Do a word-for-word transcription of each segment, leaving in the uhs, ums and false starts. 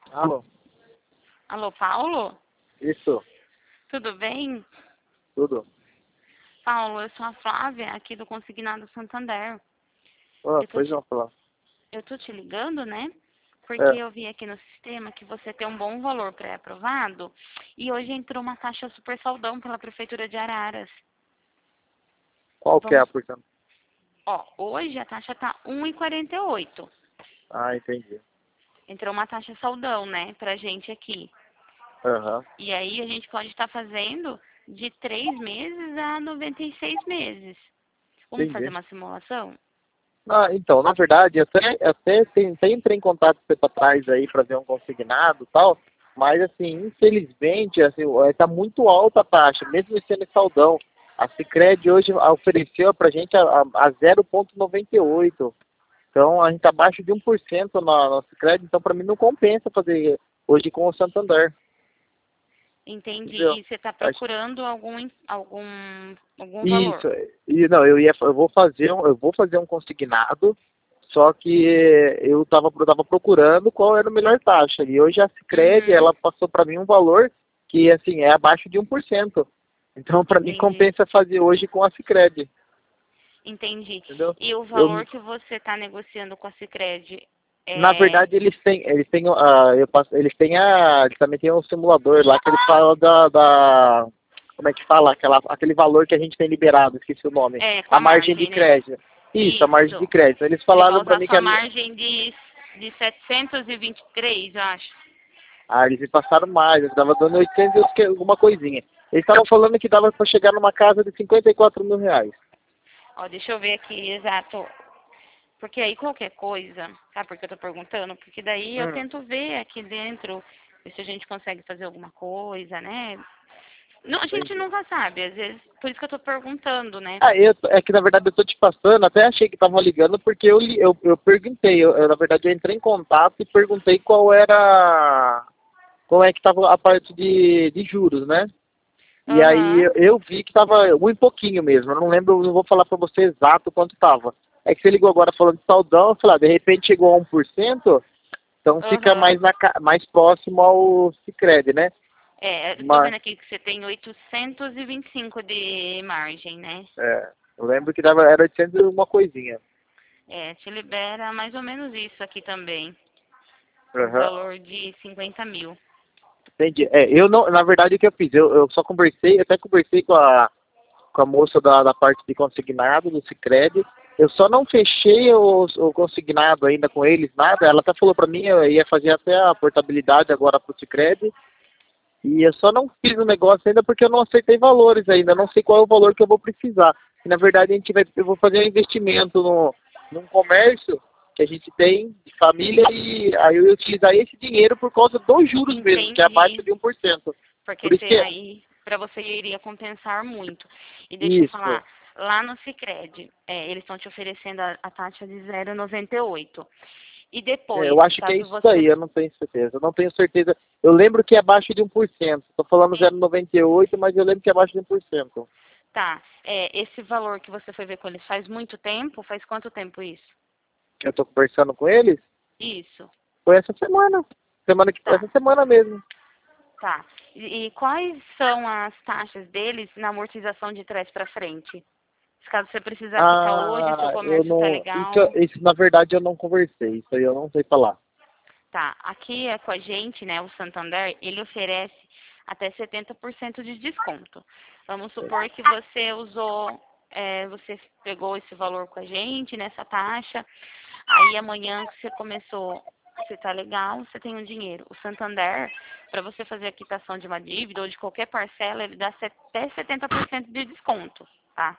Alô? Alô, Paulo? Isso, Tudo bem? tudo. Paulo, eu sou a Flávia, aqui do Consignado Santander. Ah, Eu tô pois te, não, falar. eu tô te ligando, né? Porque É, eu vi aqui no sistema que você tem um bom valor pré-aprovado e hoje entrou uma taxa super saldão pela Prefeitura de Araras. qual que é a Vamos, porcentagem? ó, hoje a taxa tá um e quarenta e oito. Ah, entendi. Entrou uma taxa saldão, né, pra gente aqui. Aham, E aí a gente pode estar fazendo de três meses a noventa e seis meses. Vamos fazer entendi. uma simulação? Ah, então, na verdade, eu até, eu até tentei entrei em contato com você para trás aí para ver um consignado e tal, mas assim, infelizmente, assim, está muito alta a taxa, mesmo sendo saldão. A Sicredi hoje ofereceu para a gente a, a, a zero vírgula noventa e oito. Então, a gente está abaixo de um por cento na, na Sicredi, então para mim não compensa fazer hoje com o Santander. Entendi. Entendeu? E você está Acho procurando algum, algum, algum valor? Isso, e não, eu ia, eu vou fazer um, eu vou fazer um consignado, só que eu estava eu tava procurando qual era a melhor taxa. E hoje a Sicredi, Uhum. ela passou para mim um valor que assim é abaixo de um por cento. Então para mim Entendi. compensa fazer hoje com a Sicredi, Entendi. entendeu? E o Eu, valor que você está negociando com a Sicredi na é... verdade eles têm, eles têm, ah, eu passo, eles têm a, eles também tem um simulador lá que ele fala da, da como é que fala, aquela, aquele valor que a gente tem liberado, esqueci o nome, É, com a a margem de margem, né? crédito. Isso, a margem de Isso. crédito. Eles Ele vai falaram para usar mim que sua a minha, margem de, de setecentos e vinte e três, eu acho. ah, eles me passaram mais, eu estava dando oitocentos e que- alguma coisinha. Eles estavam falando que dava para chegar numa casa de cinquenta e quatro mil reais. Ó, deixa eu ver aqui, exato. Porque aí qualquer coisa, sabe por que eu tô perguntando? Porque daí eu Hum. tento ver aqui dentro, ver se a gente consegue fazer alguma coisa, né? Não, a gente Entendi. nunca sabe, às vezes, por isso que eu tô perguntando, né? Ah, eu, é que na verdade eu tô te passando, até achei que tava ligando porque eu, li- eu, eu perguntei, eu, eu, na verdade eu entrei em contato e perguntei qual era, como é que tava a parte de, de juros, né? E aí Aham, eu, eu vi que tava um e pouquinho mesmo, eu não lembro, não vou falar pra você exato quanto tava. É que você ligou agora falando de saldão, eu falei, ah, de repente chegou a um por cento, então fica aham. mais, na, ca- mais próximo ao Sicredi, né? É, eu tô Mas, vendo aqui que você tem oitocentos e vinte e cinco de margem, né? é, eu lembro que dava, era oitocentos e uma coisinha. É, te libera mais ou menos isso aqui também. Um Aham. valor de cinquenta mil. Entendi. É, eu não, na verdade o que eu fiz, eu, eu só conversei, até conversei com a, com a moça da, da parte de consignado, do Sicredi. Eu só não fechei o, o consignado ainda com eles, nada. Ela até falou para mim, eu ia fazer até a portabilidade agora pro Sicredi. E eu só não fiz o negócio ainda porque eu não acertei valores ainda, eu não sei qual é o valor que eu vou precisar. E, na verdade, a gente vai, eu vou fazer um investimento no, num comércio que a gente tem de família e aí eu ia utilizar esse dinheiro por causa dos juros mesmo, que é abaixo Entendi. de um por cento. Porque Por isso você, que é aí, para você iria compensar muito. E deixa eu isso. falar, lá no Sicredi, é, eles estão te oferecendo a, a taxa de zero vírgula noventa e oito. E É, depois, eu acho que é caso isso você... daí, eu não tenho certeza. Eu não tenho certeza. Eu lembro que é abaixo de um por cento. Estou falando zero vírgula noventa e oito, mas eu lembro que é abaixo de um por cento. Tá, é, esse valor que você foi ver com eles faz muito tempo? Faz quanto tempo isso? Eu estou conversando com eles. Isso, Foi essa semana. Semana que tá, essa semana mesmo. tá. E, e quais são as taxas deles na amortização de trás para frente? Se caso você precisar quitar hoje, se o Ah, eu comércio tá não. Isso, legal. isso na verdade eu não conversei. Isso aí eu não sei falar. Tá, aqui é com a gente, né, o Santander, ele oferece até setenta por cento de desconto. Vamos supor que você usou, é, você pegou esse valor com a gente, nessa taxa, aí amanhã que você começou, você tá legal, você tem o dinheiro. O Santander, para você fazer a quitação de uma dívida ou de qualquer parcela, ele dá até setenta por cento de desconto, tá?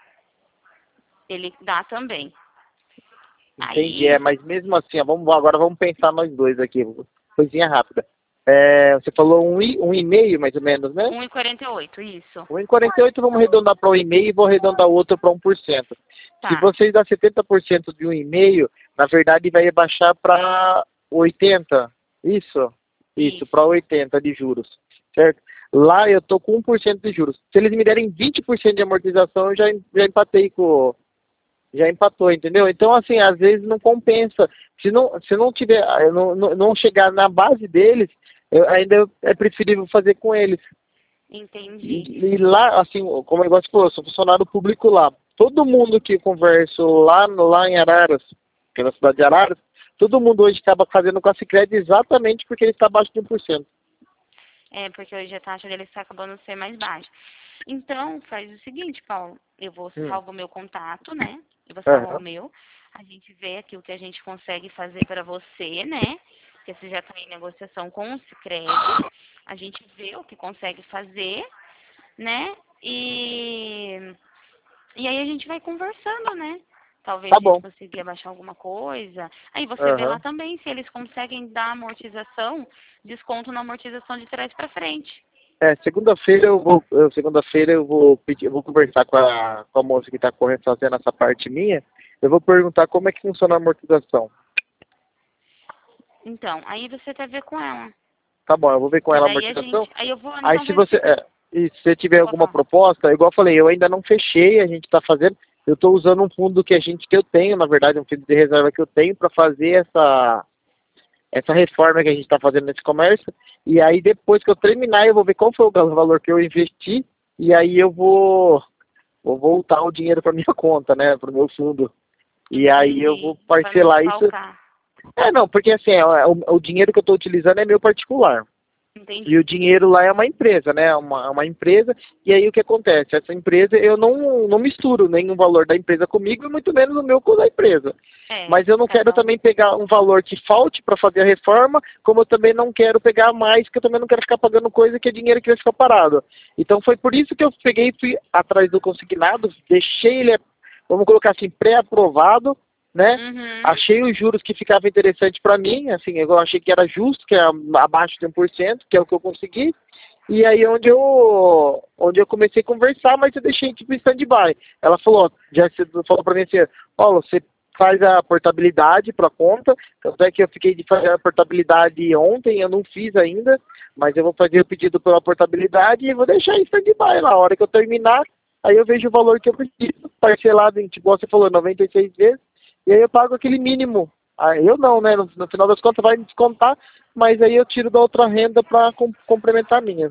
Ele dá também. Entendi. É, Aí, mas mesmo assim, ó, vamos, agora vamos pensar nós dois aqui. Coisinha rápida. É, você falou um, e- um e meio mais ou menos, né? um e quarenta e oito, isso. um e quarenta e oito vamos arredondar para um e meio e vou arredondar o outro para um por cento. Se Tá, vocês dão setenta por cento de um e meio, na verdade vai baixar para oitenta. Isso? Isso, para isso. oitenta de juros. Certo? Lá eu tô com um por cento de juros. Se eles me derem vinte por cento de amortização, eu já, já empatei com, já empatou, entendeu? Então, assim, às vezes não compensa. Se não, se não tiver, não, não não chegar na base deles, eu, ainda é preferível fazer com eles. Entendi. E, e lá, assim, como o negócio falou, eu sou funcionário público lá. Todo mundo que eu converso lá, no- lá em Araras, que é na cidade de Araras, todo mundo hoje acaba fazendo com a Sicredi exatamente porque ele está abaixo de um por cento. É, porque hoje a taxa dele está acabando de ser mais baixa. Então, faz o seguinte, Paulo. Eu vou Hum. salvar o meu contato, né? Eu vou salvar o Aham. meu. A gente vê aqui o que a gente consegue fazer para você, né? Porque você já está em negociação com o Sicredi. A gente vê o que consegue fazer, né? E, e aí a gente vai conversando, né? Talvez Tá a gente bom. consiga baixar alguma coisa. Aí você vê lá Aham. também se eles conseguem dar amortização, desconto na amortização de trás para frente. É, segunda-feira eu vou, eu- segunda-feira eu vou pedir, eu vou conversar com a, com a moça que está correndo fazendo essa parte minha. Eu vou perguntar como é que funciona a amortização. Então, aí você vai ver com ela. Tá bom, eu vou ver com Que ela a daí a amortização. gente. Aí eu vou, Aí então se vai você, ser. é, e se você tiver Pode alguma falar. proposta, igual eu falei, eu ainda não fechei, a gente está fazendo. Eu estou usando um fundo que a gente que eu tenho, na verdade, um fundo de reserva que eu tenho para fazer essa essa reforma que a gente está fazendo nesse comércio. E aí depois que eu terminar, eu vou ver qual foi o valor que eu investi e aí eu vou vou voltar o dinheiro para minha conta, né, para o meu fundo. E aí eu Entendi. vou Para não parcelar isso. desfalcar. É, não, porque assim, é, o, o dinheiro que eu estou utilizando é meu particular. E Entendi. o dinheiro lá é uma empresa, né? Uma, uma empresa. E aí o que acontece? Essa empresa, eu não, não misturo nenhum valor da empresa comigo e muito menos o meu com o da empresa. É, Mas eu não quero cada um. também pegar um valor que falte para fazer a reforma, como eu também não quero pegar mais, que eu também não quero ficar pagando coisa que é dinheiro que vai ficar parado. Então foi por isso que eu peguei e fui atrás do consignado, deixei ele, vamos colocar assim, pré-aprovado, né? Uhum. Achei os juros que ficava interessante para mim, assim, eu achei que era justo, que é abaixo de um por cento, que é o que eu consegui. E aí onde eu, onde eu comecei a conversar, mas eu deixei tipo em stand-by. Ela falou, já você falou para mim assim, Paulo, você faz a portabilidade para a conta, tanto é que eu fiquei de fazer a portabilidade ontem, eu não fiz ainda, mas eu vou fazer o pedido pela portabilidade e vou deixar em stand-by lá. A hora que eu terminar, aí eu vejo o valor que eu preciso, parcelado em, tipo, você falou, noventa e seis vezes, e aí eu pago aquele mínimo. Aí eu não, né? No, no final das contas vai me descontar, mas aí eu tiro da outra renda para com, complementar a minha.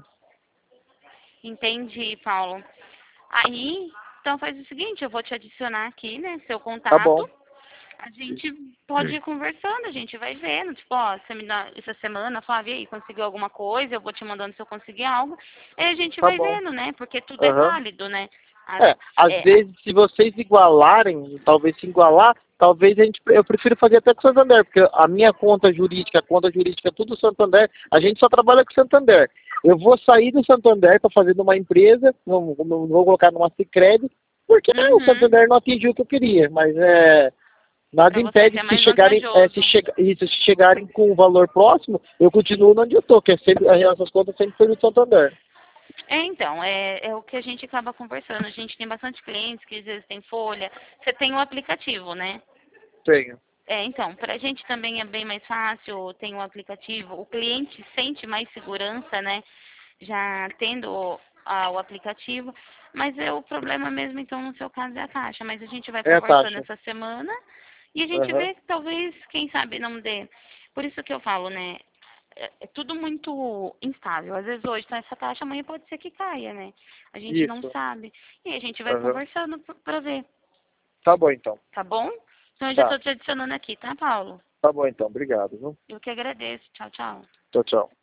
Entendi, Paulo. Aí, então faz o seguinte, eu vou te adicionar aqui, né, seu Tá bom. contato. A gente pode ir conversando, a gente vai vendo. Tipo, ó, você me dá essa semana, Flávia, aí, conseguiu alguma coisa, eu vou te mandando se eu conseguir algo. Aí a gente Tá vai bom. vendo, né? Porque tudo é Aham. válido, né? As- É, às é, vezes, se vocês igualarem, talvez se igualar, talvez a gente, eu prefiro fazer até com o Santander, porque a minha conta jurídica, a conta jurídica, tudo Santander, a gente só trabalha com o Santander. Eu vou sair do Santander para fazer numa empresa, não, não vou colocar numa Sicredi, porque o uhum, Santander não atingiu o que eu queria, mas é, nada para vocês impede é se mais chegarem, é, se, vantajoso. chega, isso, se chegarem com um valor próximo, eu continuo onde eu estou, que é sempre, as nossas contas sempre foi no Santander. É, então, é, é o que a gente acaba conversando. A gente tem bastante clientes que às vezes tem folha. Você tem o aplicativo, né? Tenho. É, então, para a gente também é bem mais fácil, tem o aplicativo. O cliente sente mais segurança, né? Já tendo ah, o aplicativo. Mas é o problema mesmo, então, no seu caso, é a taxa. Mas a gente vai É a conversando taxa. essa semana e a gente Aham. vê que talvez, quem sabe, não dê. Por isso que eu falo, né? É, é tudo muito instável. Às vezes hoje tá essa taxa, amanhã pode ser que caia, né? A gente não Isso. sabe. E a gente vai Aham. conversando p- pra ver, Tá bom então. tá bom? Então eu já Tá. tô te adicionando aqui, tá, Paulo? Tá bom então. Obrigado, viu? Eu que agradeço. Tchau, tchau. Tchau, tchau.